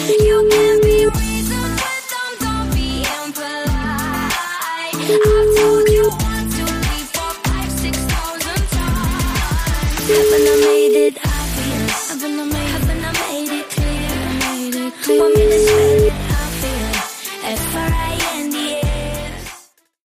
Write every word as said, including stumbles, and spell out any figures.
You can be reasoned with them, don't be impolite. I've told you one, two, three, four, five, six thousand times. Heaven, I made